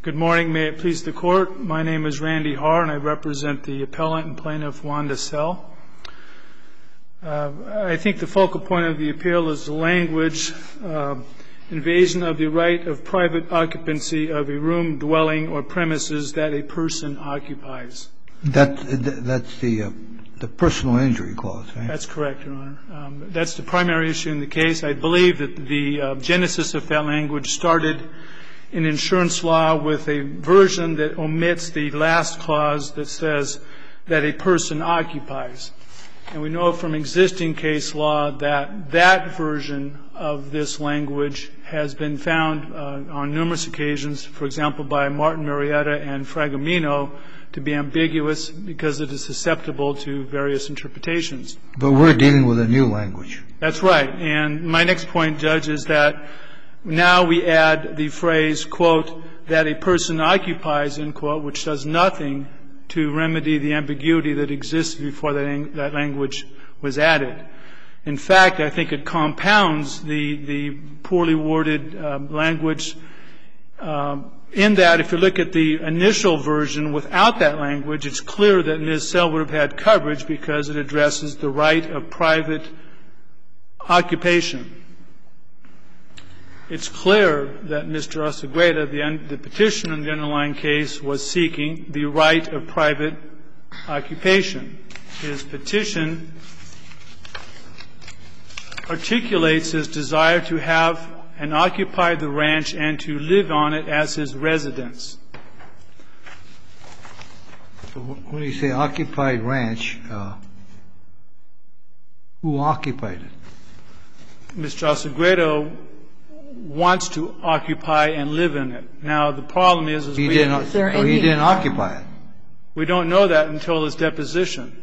Good morning. May it please the Court. My name is Randy Harr, and I represent the appellant and plaintiff, Wanda Sell. I think the focal point of the appeal is the language, invasion of the right of private occupancy of a room, dwelling, or premises that a person occupies. That's the personal injury clause, right? That's correct, Your Honor. That's the primary issue in the case. I believe that the genesis of that language started in insurance law with a version that omits the last clause that says that a person occupies. And we know from existing case law that that version of this language has been found on numerous occasions, for example, by Martin Marietta and Fragomino, to be ambiguous because it is susceptible to various interpretations. But we're dealing with a new language. That's right. And my next point, Judge, is that now we add the phrase, quote, that a person occupies, end quote, which does nothing to remedy the ambiguity that existed before that language was added. In fact, I think it compounds the poorly worded language in that if you look at the initial version without that language, it's clear that Ms. Sell would have had coverage because it addresses the right of private occupation. It's clear that Mr. Osegueda, the petitioner in the underlying case, was seeking the right of private occupation. His petition articulates his desire to have and occupy the ranch and to live on it as his residence. So when you say occupied ranch, who occupied it? Mr. Osegueda wants to occupy and live in it. Now, the problem is he didn't occupy it. We don't know that until his deposition.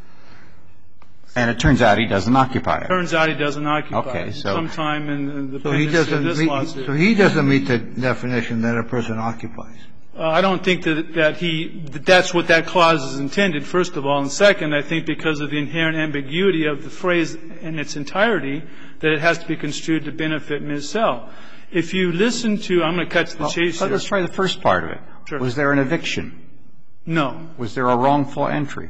And it turns out he doesn't occupy it. It turns out he doesn't occupy it. Okay, so sometime in the pendency of this lawsuit. So he doesn't meet the definition that a person occupies. I don't think that's what that clause is intended, first of all. And second, I think because of the inherent ambiguity of the phrase in its entirety, that it has to be construed to benefit Ms. Sell. If you listen to – I'm going to cut to the chase here. Let's try the first part of it. Sure. Was there an eviction? No. Was there a wrongful entry?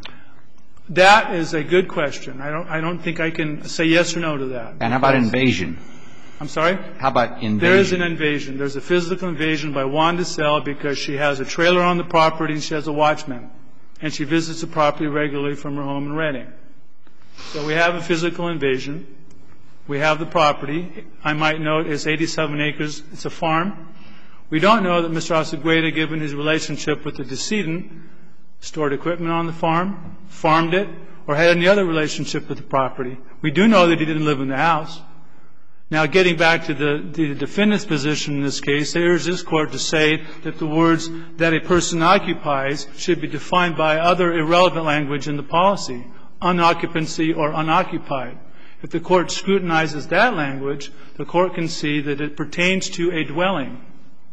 That is a good question. I don't think I can say yes or no to that. And how about invasion? I'm sorry? How about invasion? There is an invasion. There's a physical invasion by Wanda Sell because she has a trailer on the property and she has a watchman. And she visits the property regularly from her home in Reading. So we have a physical invasion. We have the property. I might note it's 87 acres. It's a farm. We don't know that Mr. Osegueda, given his relationship with the decedent, stored equipment on the farm, farmed it, or had any other relationship with the property. We do know that he didn't live in the house. Now, getting back to the defendant's position in this case, there is this court to say that the words that a person occupies should be defined by other irrelevant language in the policy, unoccupancy or unoccupied. If the court scrutinizes that language, the court can see that it pertains to a dwelling.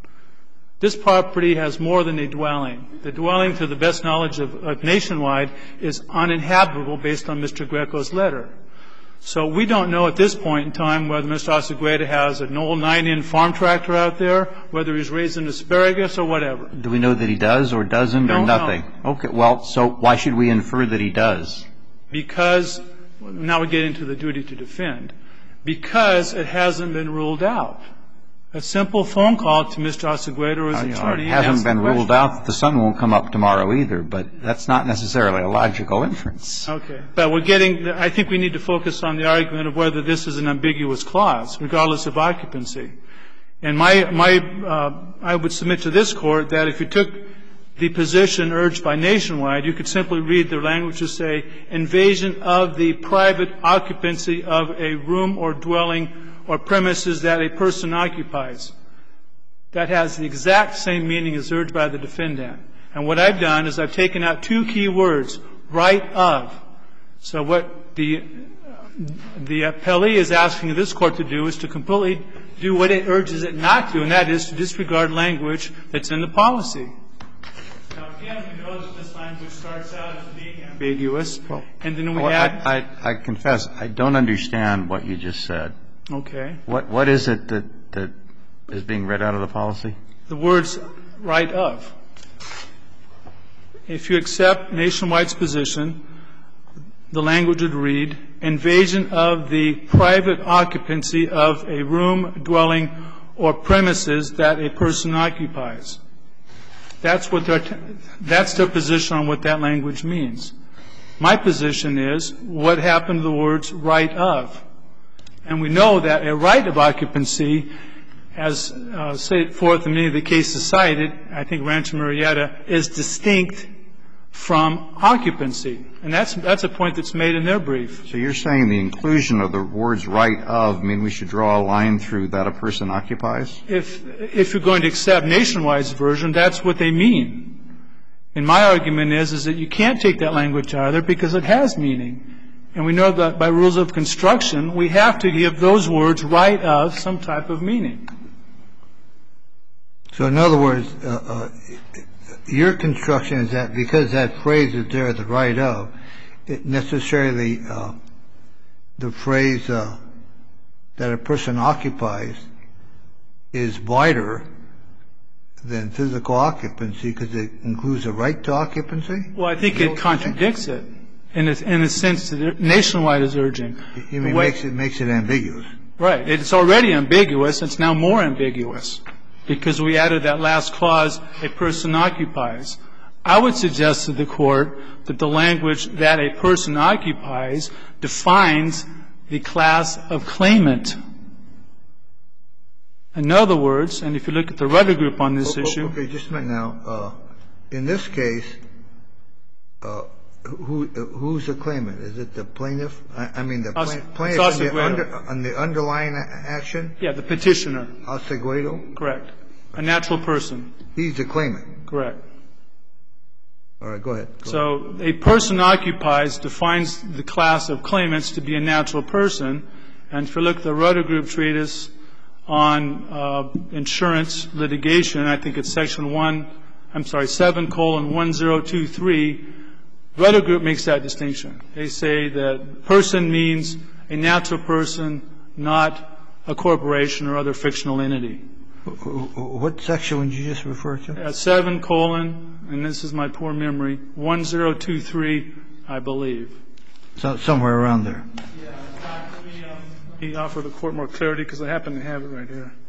This property has more than a dwelling. The dwelling, to the best knowledge of Nationwide, is uninhabitable based on Mr. Greco's letter. So we don't know at this point in time whether Mr. Osegueda has an old 9-in farm tractor out there, whether he's raising asparagus or whatever. Do we know that he does or doesn't or nothing? No. Okay. Well, so why should we infer that he does? Because, now we get into the duty to defend, because it hasn't been ruled out. A simple phone call to Mr. Osegueda or his attorney. It hasn't been ruled out that the sun won't come up tomorrow either, but that's not necessarily a logical inference. Okay. But I think we need to focus on the argument of whether this is an ambiguous clause, regardless of occupancy. And I would submit to this Court that if you took the position urged by Nationwide, you could simply read the language to say, invasion of the private occupancy of a room or dwelling or premises that a person occupies. That has the exact same meaning as urged by the defendant. And what I've done is I've taken out two key words, right of. So what the appellee is asking this Court to do is to completely do what it urges it not to, and that is to disregard language that's in the policy. Now, again, we know that this language starts out as being ambiguous, and then we add. I confess, I don't understand what you just said. Okay. What is it that is being read out of the policy? The words right of. If you accept Nationwide's position, the language would read, invasion of the private occupancy of a room, dwelling, or premises that a person occupies. That's their position on what that language means. My position is, what happened to the words right of? And we know that a right of occupancy, as set forth in many of the cases cited, I think Rancho Murrieta, is distinct from occupancy. And that's a point that's made in their brief. So you're saying the inclusion of the words right of mean we should draw a line through that a person occupies? If you're going to accept Nationwide's version, that's what they mean. And my argument is that you can't take that language out of there because it has meaning. And we know that by rules of construction, we have to give those words right of some type of meaning. So in other words, your construction is that because that phrase is there, the right of, it necessarily the phrase that a person occupies is wider than physical occupancy because it includes a right to occupancy? Well, I think it contradicts it in a sense that Nationwide is urging. You mean makes it ambiguous? Right. It's already ambiguous. It's now more ambiguous because we added that last clause, a person occupies. I would suggest to the Court that the language that a person occupies defines the class of claimant. In other words, and if you look at the Rudder Group on this issue. Okay, just a minute now. In this case, who's the claimant? Is it the plaintiff? I mean, the plaintiff on the underlying action? Yeah, the petitioner. Aceguedo? Correct. A natural person. He's the claimant. Correct. All right, go ahead. So a person occupies defines the class of claimants to be a natural person. And if you look at the Rudder Group treatise on insurance litigation, I think it's section 7:1023, Rudder Group makes that distinction. They say that person means a natural person, not a corporation or other fictional entity. What section would you just refer to? 7:, and this is my poor memory, 1023, I believe. So somewhere around there. Yeah. Let me offer the Court more clarity because I happen to have it right here.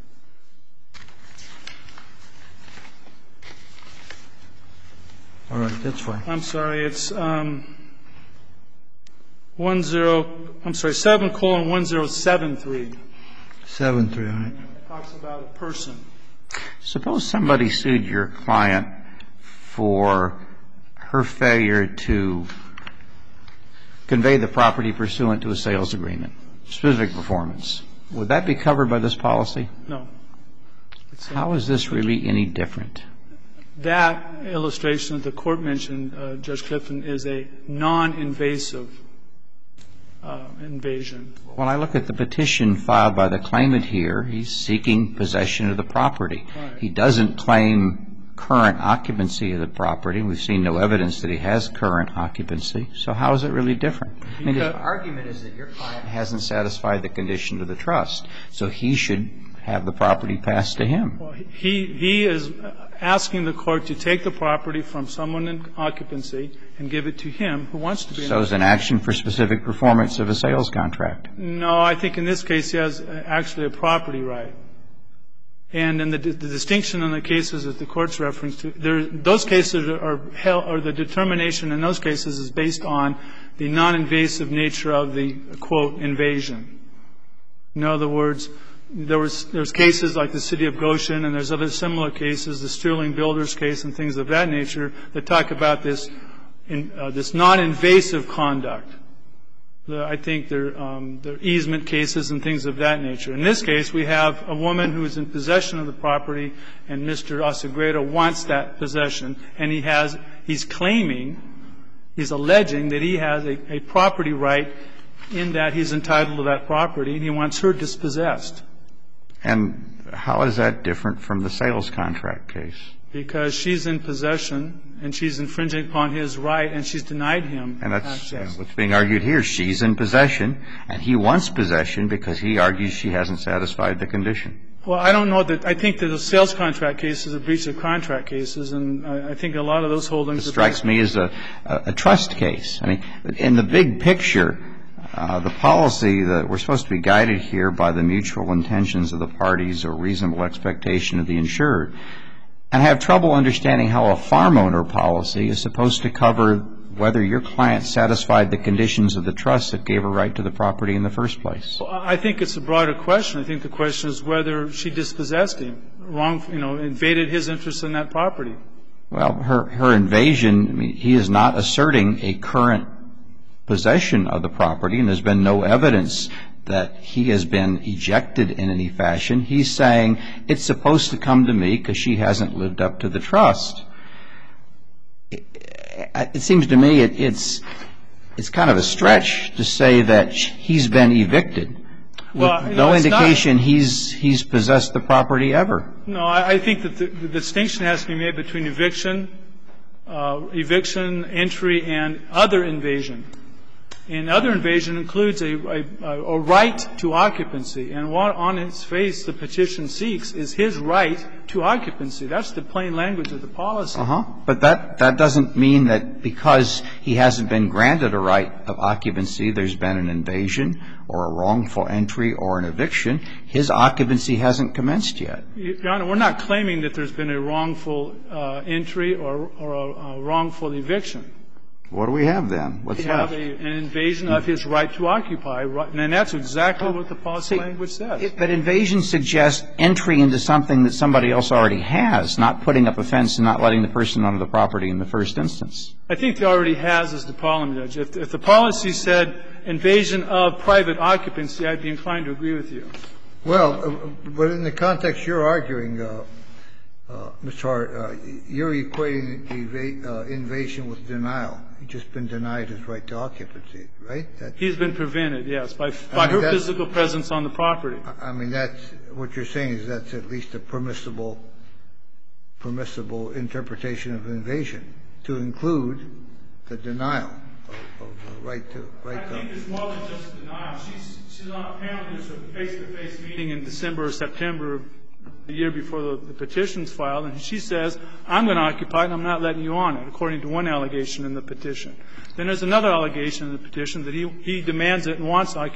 All right, that's fine. I'm sorry, it's 7:1073. 73, all right. It talks about a person. Suppose somebody sued your client for her failure to convey the property pursuant to a sales agreement, specific performance. Would that be covered by this policy? No. How is this really any different? That illustration that the Court mentioned, Judge Clifton, is a non-invasive invasion. When I look at the petition filed by the claimant here, he's seeking possession of the property. Right. He doesn't claim current occupancy of the property. We've seen no evidence that he has current occupancy. So how is it really different? I mean, his argument is that your client hasn't satisfied the condition of the trust, so he should have the property passed to him. Well, he is asking the Court to take the property from someone in occupancy and give it to him who wants to be in occupancy. So it's an action for specific performance of a sales contract. No, I think in this case he has actually a property right. And in the distinction in the cases that the Court's reference to, those cases are held, or the determination in those cases is based on the non-invasive nature of the, quote, invasion. In other words, there's cases like the City of Goshen, and there's other similar cases, the Sterling Builders case and things of that nature, that talk about this non-invasive conduct. I think they're easement cases and things of that nature. In this case, we have a woman who is in possession of the property, and Mr. Aceguedo wants that possession, and he's alleging that he has a property right in that he's entitled to that property, and he wants her dispossessed. And how is that different from the sales contract case? Because she's in possession, and she's infringing upon his right, and she's denied him access. And that's what's being argued here. She's in possession, and he wants possession because he argues she hasn't satisfied the condition. Well, I don't know that. I think that the sales contract cases are breach of contract cases, and I think a lot of those holdings It strikes me as a trust case. I mean, in the big picture, the policy that we're supposed to be guided here by the mutual intentions of the parties or reasonable expectation of the insured. And I have trouble understanding how a farm owner policy is supposed to cover whether your client satisfied the conditions of the trust that gave her right to the property in the first place. Well, I think it's a broader question. I think the question is whether she dispossessed him, invaded his interest in that property. Well, her invasion, I mean, he is not asserting a current possession of the property, and there's been no evidence that he has been ejected in any fashion. He's saying it's supposed to come to me because she hasn't lived up to the trust. It seems to me it's kind of a stretch to say that he's been evicted. Well, no indication he's possessed the property ever. No, I think that the distinction has to be made between eviction, entry, and other invasion. And other invasion includes a right to occupancy. And what on its face the petition seeks is his right to occupancy. That's the plain language of the policy. But that doesn't mean that because he hasn't been granted a right of occupancy, there's been an invasion or a wrongful entry or an eviction. His occupancy hasn't commenced yet. Your Honor, we're not claiming that there's been a wrongful entry or a wrongful eviction. What do we have then? What's left? We have an invasion of his right to occupy, and that's exactly what the policy language says. But invasion suggests entry into something that somebody else already has, not putting up a fence and not letting the person onto the property in the first instance. I think he already has is the problem, Judge. If the policy said invasion of private occupancy, I'd be inclined to agree with you. Well, but in the context you're arguing, Mr. Hart, you're equating invasion with denial. He's just been denied his right to occupancy, right? He's been prevented, yes, by her physical presence on the property. I mean, that's what you're saying is that's at least a permissible interpretation of invasion to include the denial of the right to. I think it's more than just denial. She's on apparently there's a face-to-face meeting in December or September of the year before the petition's filed, and she says, I'm going to occupy it and I'm not letting you on it, according to one allegation in the petition. Then there's another allegation in the petition that he demands it and wants to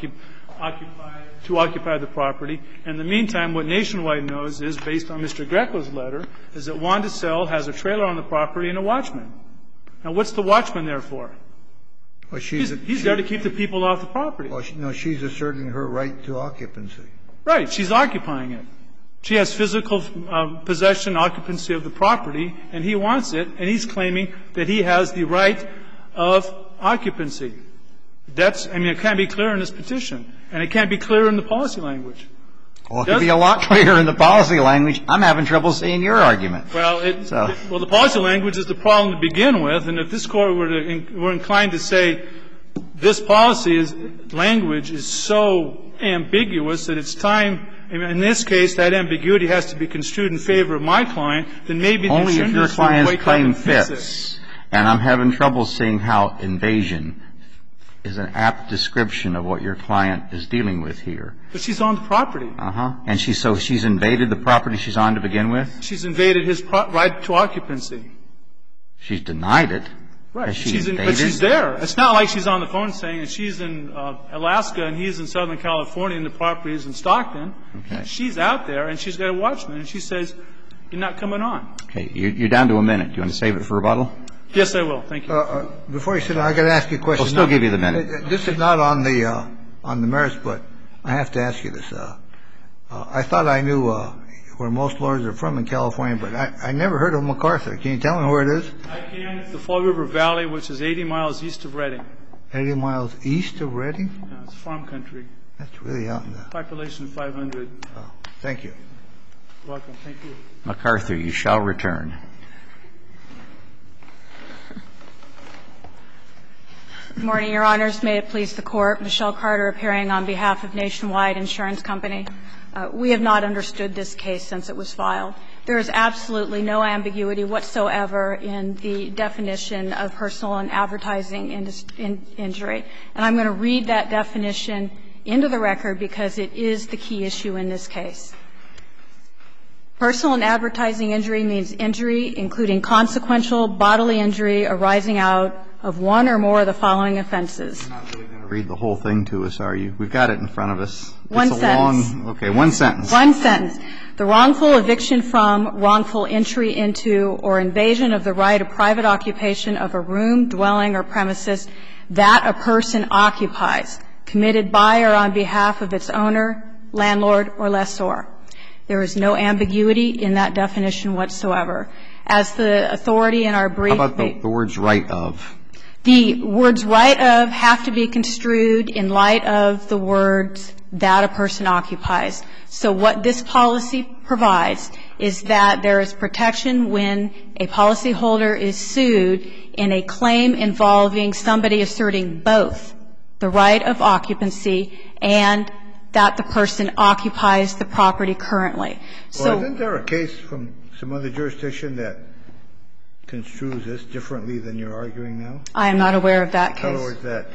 occupy the property. In the meantime, what Nationwide knows is, based on Mr. Greco's letter, is that Wanda Sell has a trailer on the property and a watchman. Now, what's the watchman there for? Well, he's there to keep the people off the property. Well, no, she's asserting her right to occupancy. Right. She's occupying it. She has physical possession, occupancy of the property, and he wants it, and he's claiming that he has the right of occupancy. It can't be clearer in this petition, and it can't be clearer in the policy language. Well, it could be a lot clearer in the policy language. I'm having trouble seeing your argument. Well, the policy language is the problem to begin with, and if this Court were inclined to say this policy language is so ambiguous that it's time. In this case, that ambiguity has to be construed in favor of my client. Then maybe the insurance only if your client's claim fits. And I'm having trouble seeing how invasion is an apt description of what your client is dealing with here. But she's on the property. And she's invaded the property she's on to begin with? She's invaded his right to occupancy. She's denied it. Right. Has she invaded? But she's there. It's not like she's on the phone saying she's in Alaska and he's in Southern California and the property is in Stockton. Okay. She's out there and she's got a watchman and she says, you're not coming on. Okay. You're down to a minute. Do you want to save it for rebuttal? Yes, I will. Thank you. Before you sit down, I've got to ask you a question. I'll still give you the minute. This is not on the merits, but I have to ask you this. I thought I knew where most lawyers are from in California, but I never heard of MacArthur. Can you tell me where it is? I can. It's the Fall River Valley, which is 80 miles east of Redding. 80 miles east of Redding? It's farm country. That's really out in the... Population 500. Oh, thank you. You're welcome. Thank you. MacArthur, you shall return. Good morning, Your Honors. May it please the Court. Michelle Carter appearing on behalf of Nationwide Insurance Company. We have not understood this case since it was filed. There is absolutely no ambiguity whatsoever in the definition of personal and advertising injury. And I'm going to read that definition into the record because it is the key issue in this case. Personal and advertising injury means injury including consequential bodily injury arising out of one or more of the following offenses. You're not really going to read the whole thing to us, are you? We've got it in front of us. One it's a sentence. Long, okay, one sentence. One sentence. The wrongful eviction from, wrongful entry into, or invasion of the right of private occupation of a room, dwelling, or premises that a person occupies, committed by or on behalf of its owner, landlord, or lessor. There is no ambiguity in that definition whatsoever. As the authority in our brief. How about the words right of? The words right of have to be construed in light of the words that a person occupies. So what this policy provides is that there is protection when a policyholder is sued in a claim involving somebody asserting both the right of occupancy and that the person occupies the property currently. Well, isn't there a case from some other jurisdiction that construes this differently than you're arguing now? I am not aware of that case. In other words, that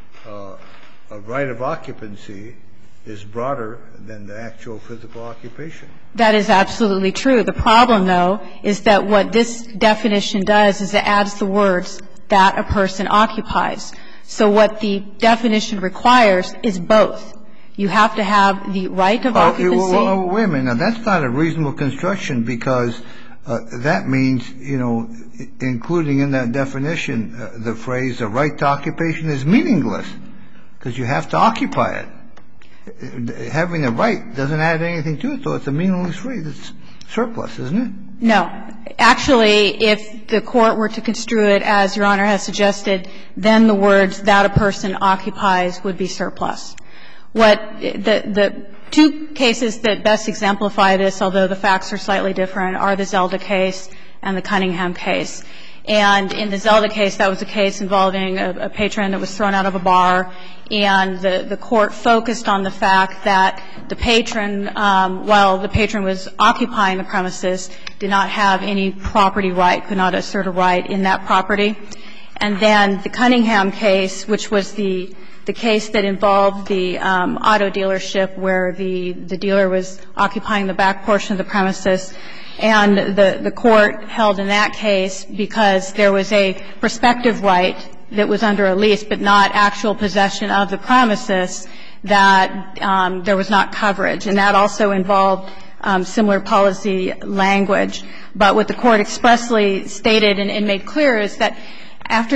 a right of occupancy is broader than the actual physical occupation. That is absolutely true. The problem, though, is that what this definition does is it adds the words that a person occupies. So what the definition requires is both. You have to have the right of occupancy. Well, wait a minute. Now, that's not a reasonable construction because that means, you know, including in that definition the phrase the right to occupation is meaningless because you have to occupy it. Having a right doesn't add anything to it, so it's a meaningless phrase. It's surplus, isn't it? No. Actually, if the Court were to construe it as Your Honor has suggested, then the words that a person occupies would be surplus. What the two cases that best exemplify this, although the facts are slightly different, are the Zelda case and the Cunningham case. And in the Zelda case, that was a case involving a patron that was thrown out of a bar, and the Court focused on the fact that the patron, while the patron was occupying the premises, did not have any property right, could not assert a right in that property. And then the Cunningham case, which was the case that involved the auto dealership where the dealer was occupying the back portion of the premises, and the Court held in that case because there was a prospective right that was under a lease but not actual possession of the premises that there was not coverage. And that also involved similar policy language. But what the Court expressly stated and made clear is that after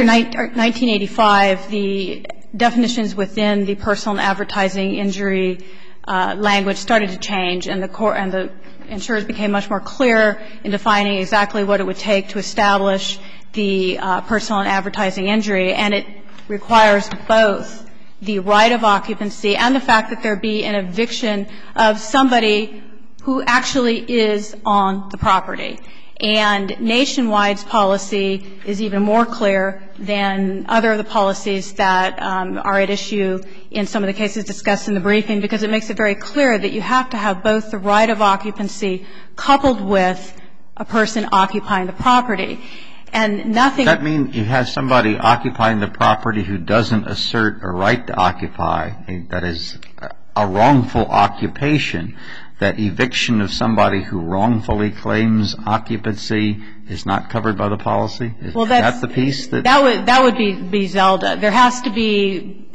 1985, the definitions within the personal and advertising injury language started to change, and the insurers became much more clear in defining exactly what it would take to establish the personal and advertising injury. And it requires both the right of occupancy and the fact that there be an eviction of somebody who actually is on the property. And Nationwide's policy is even more clear than other of the policies that are at issue in some of the cases discussed in the briefing, because it makes it very clear that you have to have both the right of occupancy coupled with a person occupying the property. And nothing. Does that mean you have somebody occupying the property who doesn't assert a right to occupy, that is a wrongful occupation, that eviction of somebody who wrongfully claims occupancy is not covered by the policy? Well, that's the piece that would be Zelda. There has to be,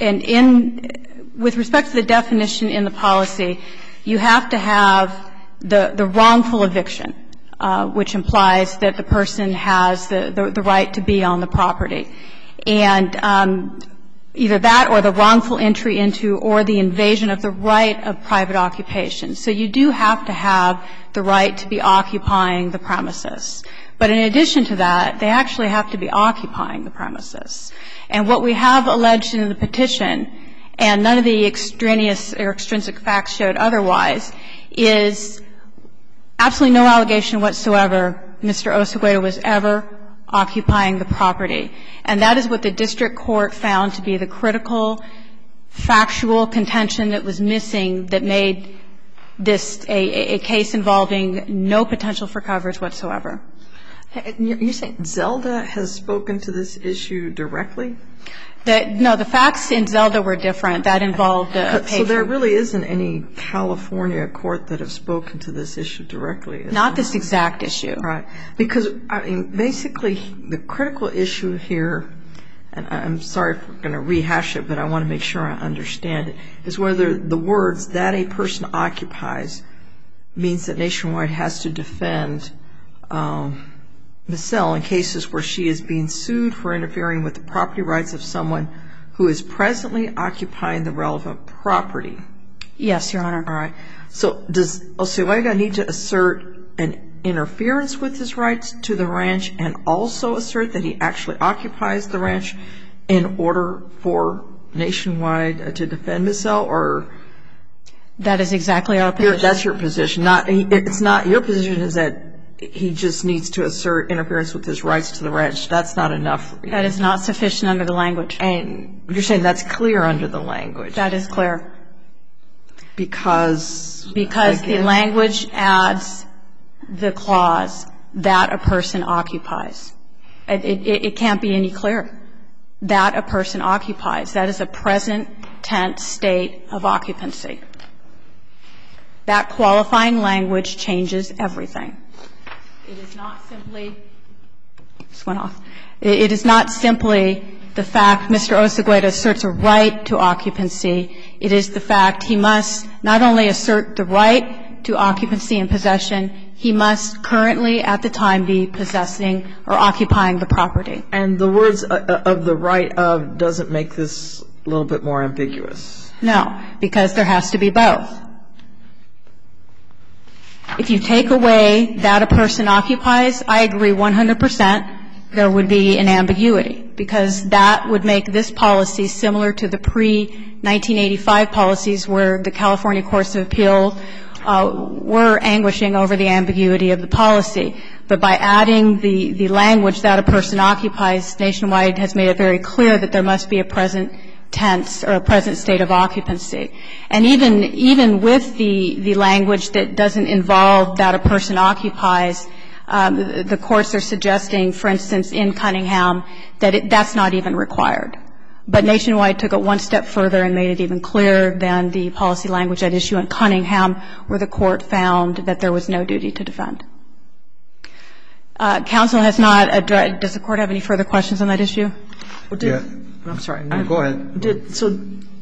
with respect to the definition in the policy, you have to have the wrongful eviction, which implies that the person has the right to be on the property. And either that or the wrongful entry into or the invasion of the right of private occupation. So you do have to have the right to be occupying the premises. But in addition to that, they actually have to be occupying the premises. And what we have alleged in the petition, and none of the extraneous or extrinsic facts showed otherwise, is absolutely no allegation whatsoever Mr. Osegueda was ever occupying the property. And that is what the district court found to be the critical factual contention that was missing that made this a case involving no potential for coverage whatsoever. You're saying Zelda has spoken to this issue directly? No, the facts in Zelda were different. That involved a patron. So there really isn't any California court that have spoken to this issue directly? Not this exact issue. Right. Because, I mean, basically the critical issue here, and I'm sorry if we're going to rehash it, but I want to make sure I understand it, is whether the words that a person occupies means that Nationwide has to defend Missel in cases where she is being sued for interfering with the property rights of someone who is presently occupying the relevant property. Yes, Your Honor. All right. So does Osuega need to assert an interference with his rights to the ranch and also assert that he actually occupies the ranch in order for Nationwide to defend Missel, or? That is exactly our position. That's your position. It's not your position is that he just needs to assert interference with his rights to the ranch. That's not enough. That is not sufficient under the language. And you're saying that's clear under the language? That is clear. Because the language adds the clause that a person occupies. It can't be any clearer. That a person occupies. That is a present tense state of occupancy. That qualifying language changes everything. It is not simply It is not simply the fact Mr. Osuega asserts a right to occupancy. It is the fact he must not only assert the right to occupancy and possession, he must currently at the time be possessing or occupying the property. And the words of the right of doesn't make this a little bit more ambiguous? No, because there has to be both. If you take away that a person occupies, I agree 100%, there would be an ambiguity, because that would make this policy similar to the pre-1985 policies where the California Courts of Appeal were anguishing over the ambiguity of the policy. But by adding the language that a person occupies, Nationwide has made it very clear that there must be a present tense or a present state of occupancy. And even with the language that doesn't involve that a person occupies, the courts are suggesting, for instance, in Cunningham, that that's not even required. But Nationwide took it one step further and made it even clearer than the policy language at issue in Cunningham, where the court found that there was no duty to defend. Counsel has not addressed. Does the court have any further questions on that issue? I'm sorry. Go ahead. So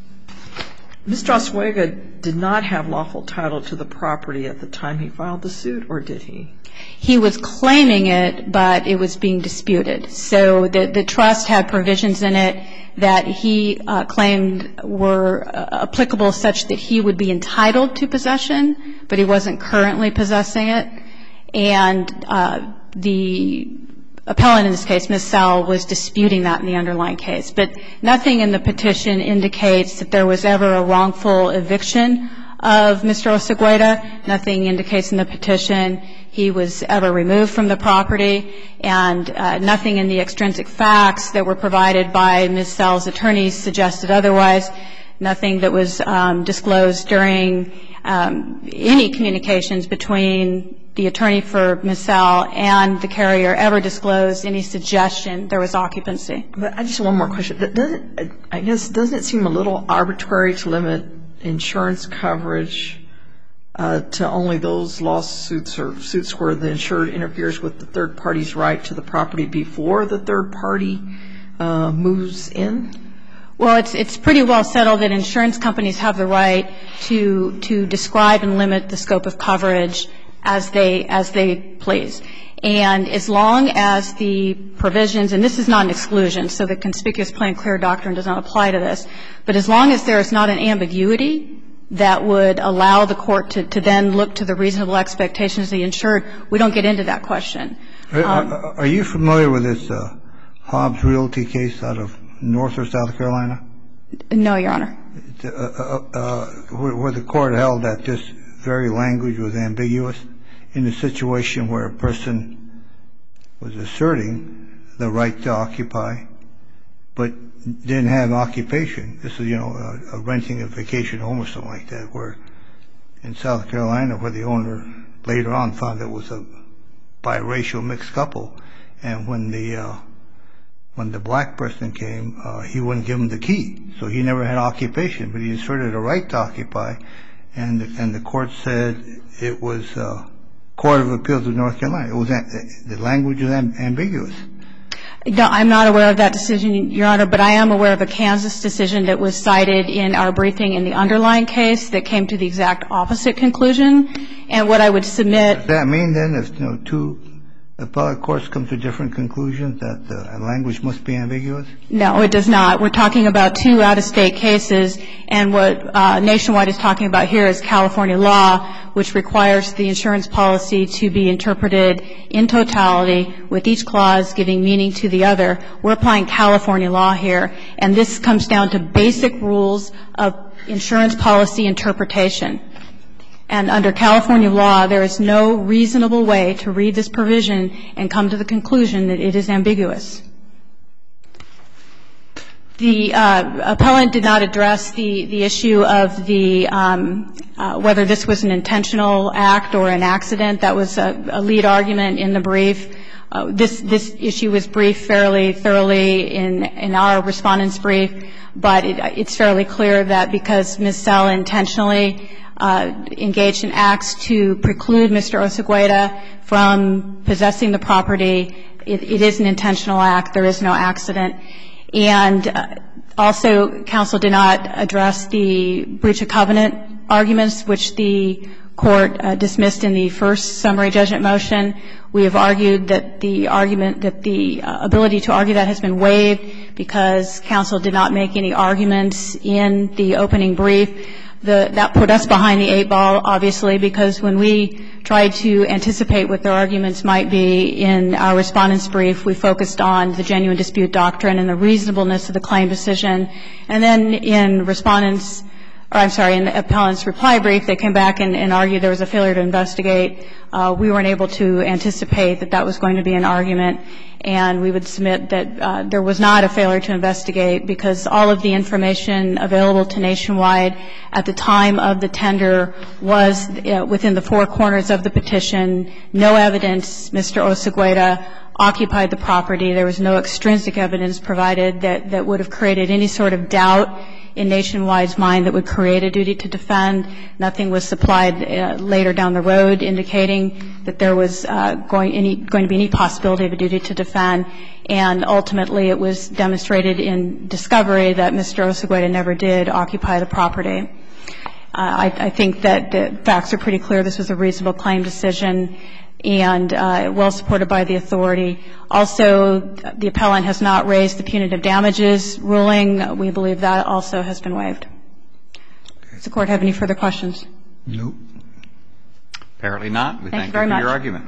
Mr. Osuega did not have lawful title to the property at the time he filed the suit, or did he? He was claiming it, but it was being disputed. So the trust had provisions in it that he claimed were applicable such that he would be entitled to possession, but he wasn't currently possessing it. And the appellant in this case, Ms. Sell, was disputing that in the underlying case. But nothing in the petition indicates that there was ever a wrongful eviction of Mr. Osuega. Nothing indicates in the petition he was ever removed from the property. And nothing in the extrinsic facts that were provided by Ms. Sell's attorneys suggested otherwise. Nothing that was disclosed during any communications between the attorney for Ms. Sell and the carrier ever disclosed any suggestion there was occupancy. But I just have one more question. Doesn't it seem a little arbitrary to limit insurance coverage to only those lawsuits or suits where the insured interferes with the third party's right to the property before the third party moves in? Well, it's pretty well settled that insurance companies have the right to describe and limit the scope of coverage as they please. And as long as the provisions, and this is not an exclusion, so the conspicuous plain clear doctrine does not apply to this, but as long as there is not an ambiguity that would allow the court to then look to the reasonable expectations of the insured, we don't get into that question. Are you familiar with this Hobbs Realty case out of North or South Carolina? No, Your Honor. Where the court held that this very language was ambiguous in a situation where a person was asserting the right to occupy but didn't have occupation. This is, a renting a vacation home or something like that, where in South Carolina where the owner later on found it was a biracial mixed couple. And when the black person came, he wouldn't give him the key. So he never had occupation, but he asserted a right to occupy. And the court said it was Court of Appeals of North Carolina. It was the language was ambiguous. No, I'm not aware of that decision, Your Honor, but I am aware of a Kansas decision that was cited in our briefing in the underlying case that came to the exact opposite conclusion. And what I would submit — Does that mean, then, if, two appellate courts come to different conclusions, that the language must be ambiguous? No, it does not. We're talking about two out-of-state cases, and what Nationwide is talking about here is California law, which requires the insurance policy to be interpreted in totality, with each clause giving meaning to the other. We're applying California law here, and this comes down to basic rules of insurance policy interpretation. And under California law, there is no reasonable way to read this provision and come to the conclusion that it is ambiguous. The appellant did not address the issue of the whether this was an intentional act or an accident. That was a lead argument in the brief. This issue was briefed fairly thoroughly in our respondent's brief, but it's fairly clear that because Ms. Sell intentionally engaged in acts to preclude Mr. Osegueda from possessing the property, it is an intentional act. There is no accident. And also, counsel did not address the breach of covenant arguments, which the court dismissed in the first summary judgment motion. We have argued that the argument, that the ability to argue that has been waived because counsel did not make any arguments in the opening brief. That put us behind the eight ball, obviously, because when we tried to anticipate what their arguments might be in our respondent's brief, we focused on the genuine dispute doctrine and the reasonableness of the claim decision. And then in respondent's — or I'm sorry, in the appellant's reply brief, they came back and argued there was a failure to investigate. We weren't able to anticipate that that was going to be an argument, and we would submit that there was not a failure to investigate because all of the information available to Nationwide at the time of the tender was within the four corners of the petition. No evidence Mr. Osegueda occupied the property. There was no extrinsic evidence provided that would have created any sort of doubt in Nationwide's mind that would create a duty to defend. Nothing was supplied later down the road indicating that there was going to be any possibility of a duty to defend. And ultimately, it was demonstrated in discovery that Mr. Osegueda never did occupy the property. I think that the facts are pretty clear. This was a reasonable claim decision and well supported by the authority. Also, the appellant has not raised the punitive damages ruling. We believe that also has been waived. Does the Court have any further questions? No. Apparently not. We thank you very much for your argument.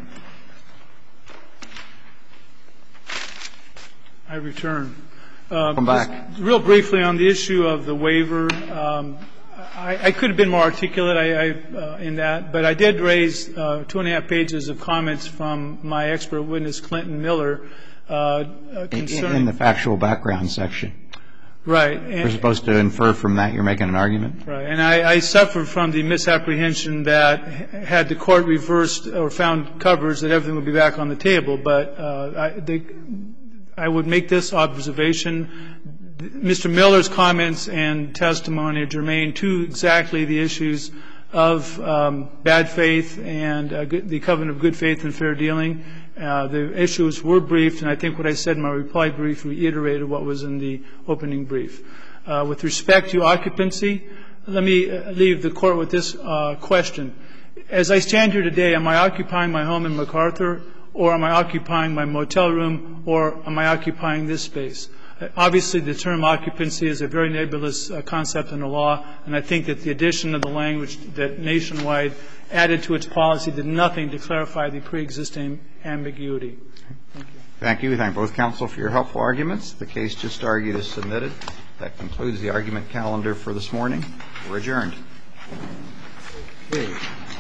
I return. Come back. Just real briefly on the issue of the waiver. I could have been more articulate in that, but I did raise 2.5 pages of comments from my expert witness, Clinton Miller, concerning in the factual background section. Right. We're supposed to infer from that you're making an argument? Right. And I suffered from the misapprehension that had the Court reversed or found coverage that everything would be back on the table. But I would make this observation. Mr. Miller's comments and testimony are germane to exactly the issues of bad faith and the covenant of good faith and fair dealing. The issues were briefed, and I think what I said in my reply brief reiterated what was in the opening brief. With respect to occupancy, let me leave the Court with this question. As I stand here today, am I occupying my home in MacArthur, or am I occupying my motel room, or am I occupying this space? Obviously, the term occupancy is a very nebulous concept in the law, and I think that the addition of the language that Nationwide added to its policy did nothing to clarify the preexisting ambiguity. Thank you. Thank you. We thank both counsel for your helpful arguments. The case just argued is submitted. That concludes the argument calendar for this morning. We're adjourned. Okay.